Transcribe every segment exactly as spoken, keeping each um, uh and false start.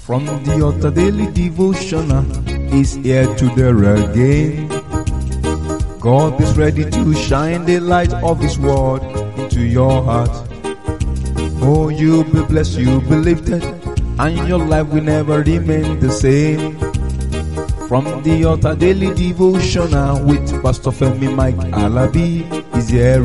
From the altar daily devotional is here to there again. God is ready to shine the light of His word into your heart. Oh, you'll be blessed, you'll be lifted, and your life will never remain the same. From the altar daily devotional with Pastor Femi Mike Alabi is here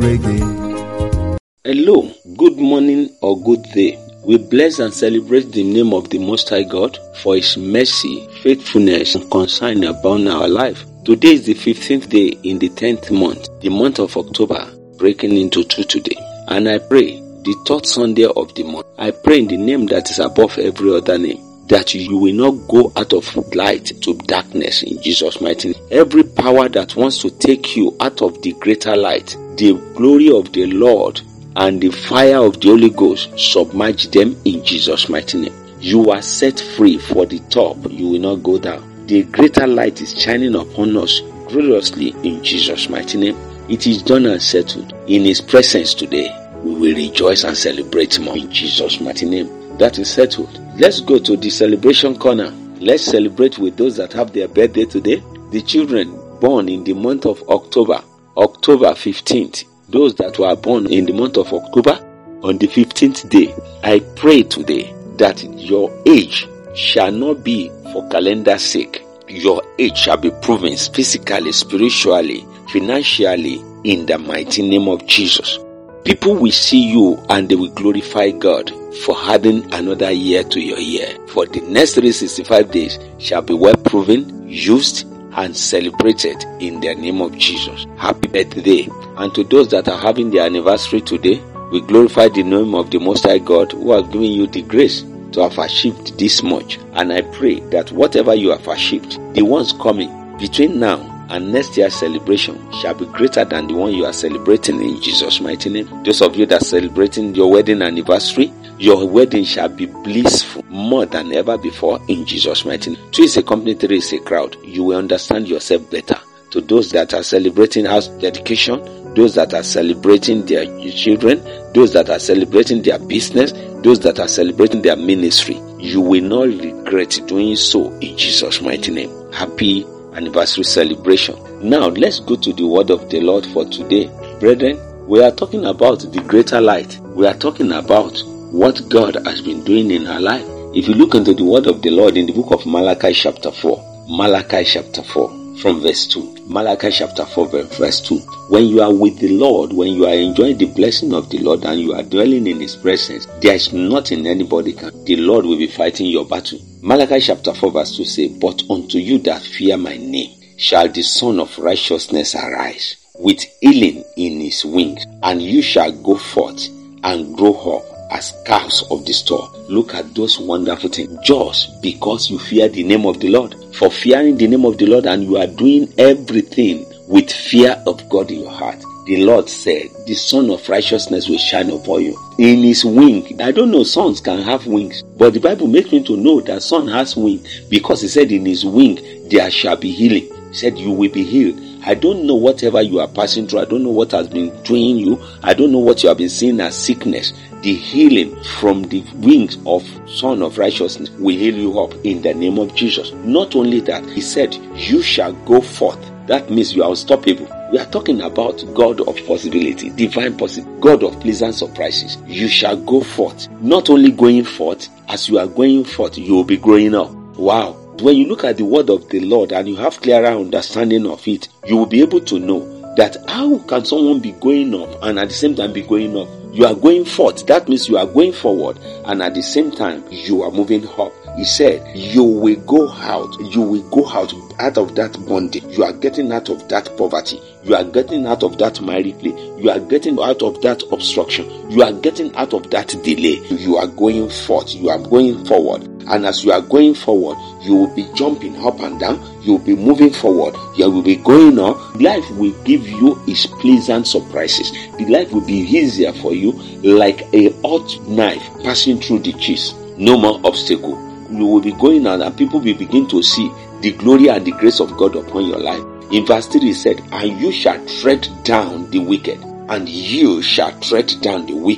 again. Hello, good morning or good day. We bless and celebrate the name of the Most High God for His mercy, faithfulness, and concern upon our life. Today is the fifteenth day in the tenth month, the month of October, breaking into two today. And I pray, the third Sunday of the month, I pray in the name that is above every other name, that you will not go out of light to darkness in Jesus' mighty name. Every power that wants to take you out of the greater light, the glory of the Lord, and the fire of the Holy Ghost, submerge them in Jesus' mighty name. You are set free for the top. You will not go down. The greater light is shining upon us gloriously in Jesus' mighty name. It is done and settled. In His presence today, we will rejoice and celebrate more in Jesus' mighty name. That is settled. Let's go to the celebration corner. Let's celebrate with those that have their birthday today. The children born in the month of October, October fifteenth. Those that were born in the month of October, on the fifteenth day, I pray today that your age shall not be for calendar sake. Your age shall be proven physically, spiritually, financially, in the mighty name of Jesus. People will see you and they will glorify God for adding another year to your year. For the next three hundred sixty-five days shall be well proven, used, and celebrated in the name of Jesus. Happy birthday. And to those that are having their anniversary today, we glorify the name of the Most High God who has given you the grace to have achieved this much. And I pray that whatever you have achieved, the ones coming between now and next year's celebration shall be greater than the one you are celebrating in Jesus' mighty name. Those of you that are celebrating your wedding anniversary, your wedding shall be blissful more than ever before in Jesus' mighty name. Two is a company, three is a crowd. You will understand yourself better. To those that are celebrating house dedication, those that are celebrating their children, those that are celebrating their business, those that are celebrating their ministry, you will not regret doing so in Jesus' mighty name. Happy anniversary celebration. Now let's go to the word of the Lord for today. Brethren, we are talking about the greater light. We are talking about what God has been doing in our life. If you look into the word of the Lord in the book of Malachi chapter four, Malachi chapter four from verse two, Malachi chapter four verse two, when you are with the Lord, when you are enjoying the blessing of the Lord and you are dwelling in His presence, there is nothing anybody can. The Lord will be fighting your battle. Malachi chapter four verse two say, but unto you that fear my name shall the Son of Righteousness arise with healing in His wings, and you shall go forth and grow up as calves of the store. Look at those wonderful things. Just because you fear the name of the Lord. For fearing the name of the Lord, and you are doing everything with fear of God in your heart, the Lord said, the Son of Righteousness will shine upon you. In His wing. I don't know, sons can have wings, but the Bible makes me to know that son has wings, because He said in His wing there shall be healing. He said you will be healed. I don't know whatever you are passing through. I don't know what has been doing you. I don't know what you have been seeing as sickness. The healing from the wings of Son of Righteousness will heal you up in the name of Jesus. Not only that, He said, you shall go forth. That means you are unstoppable. We are talking about God of possibility, divine possibility, God of pleasant surprises. You shall go forth. Not only going forth, as you are going forth, you will be growing up. Wow. When you look at the word of the Lord and you have clearer understanding of it, you will be able to know that how can someone be going up and at the same time be going up? You are going forth. That means you are going forward, and at the same time you are moving up. He said, you will go out. You will go out out of that bondage. You are getting out of that poverty. You are getting out of that married place. You are getting out of that obstruction. You are getting out of that delay. You are going forth. You are going forward. And as you are going forward, you will be jumping up and down. You will be moving forward. You will be going on. Life will give you its pleasant surprises. The life will be easier for you, like a hot knife passing through the cheese. No more obstacle. You will be going on, and people will begin to see the glory and the grace of God upon your life. In verse three, it said, and you shall tread down the wicked, and you shall tread down the wicked.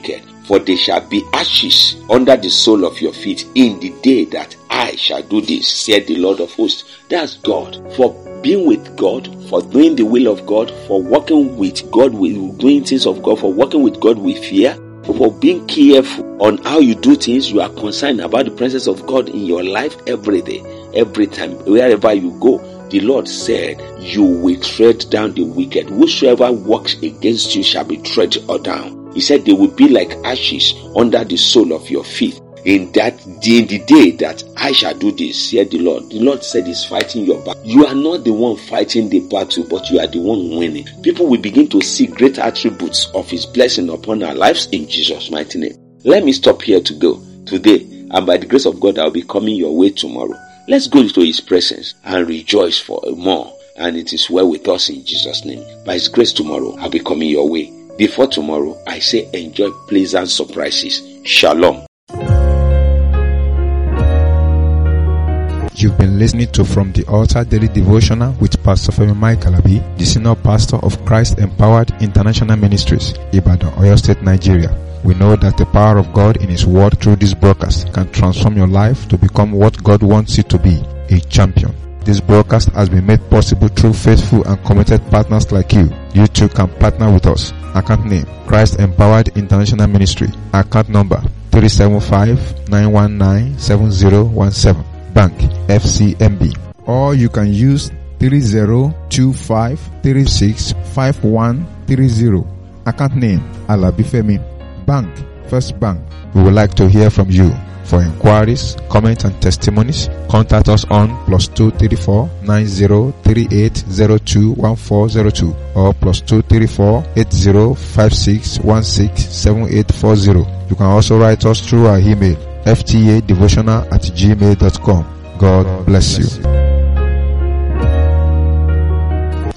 For they shall be ashes under the sole of your feet in the day that I shall do this, said the Lord of hosts. That's God. For being with God, for doing the will of God, for working with God, with doing things of God, for working with God with fear, for being careful on how you do things. You are concerned about the presence of God in your life every day, every time, wherever you go. The Lord said, you will tread down the wicked. Whosoever walks against you shall be tread down. He said they will be like ashes under the sole of your feet. In that in the day that I shall do this, said the Lord. The Lord said he's fighting your battle. You are not the one fighting the battle, but you are the one winning. People will begin to see great attributes of his blessing upon our lives in Jesus' mighty name. Let me stop here to go today, and by the grace of God, I'll be coming your way tomorrow. Let's go into his presence and rejoice for more. And it is well with us in Jesus' name. By his grace tomorrow, I'll be coming your way. Before tomorrow, I say enjoy pleasant surprises. Shalom. You've been listening to From the Altar Daily Devotional with Pastor Femi Mike Alabi, the Senior Pastor of Christ Empowered International Ministries, Ibadan, Oyo State, Nigeria. We know that the power of God in His Word through this broadcast can transform your life to become what God wants you to be, a champion. This broadcast has been made possible through faithful and committed partners like you. You too can partner with us. Account name, Christ Empowered International Ministry. Account number, three seven five, nine one nine, seven zero one seven. Bank, F C M B. Or you can use three zero two five, three six five one three zero. Account name, Alabi Femi. Bank, First Bank. We would like to hear from you. For inquiries, comments and testimonies, contact us on plus two three four, nine zero three eight zero two one four zero two or plus two three four, eight zero five six one six seven eight four zero. You can also write us through our email, f t a devotional at gmail dot com. God bless you.